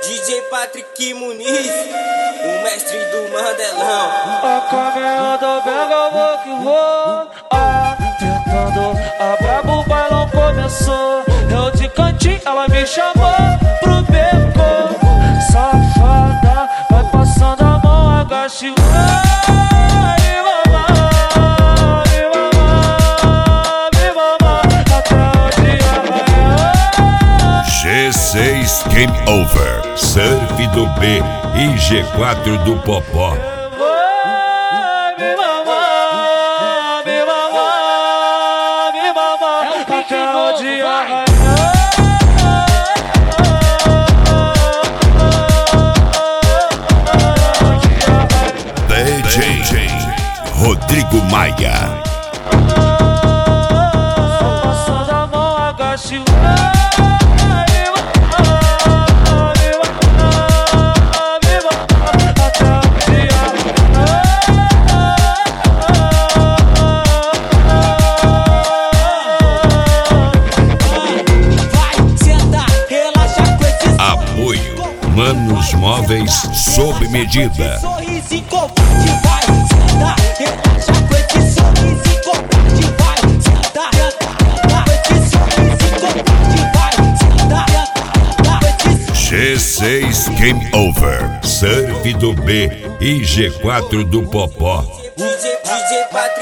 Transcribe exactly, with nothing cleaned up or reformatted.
D J Patrick Muniz, o mestre do Mandelão. A caminhada pega, vou que vou. Apertando a brabo, o bailão começou. Eu de cantinho, ela me chamou pro beco. Safada, vai passando a mão, agacha e G seis Game Over, Surf do B e G quatro do Popó. Me mamar, me mamar, me mamar, até o dia D J Rodrigo Maia. passando a mão, agacha e Manos Móveis sob medida. Sorriso em combate, vai sentar, relaxa com esse sorriso em combate, vai sentar, com esse sorriso em combate, vai sentar, com esse G seis Game Over, Surf do B e G quatro do Popó. D J, D J Patrick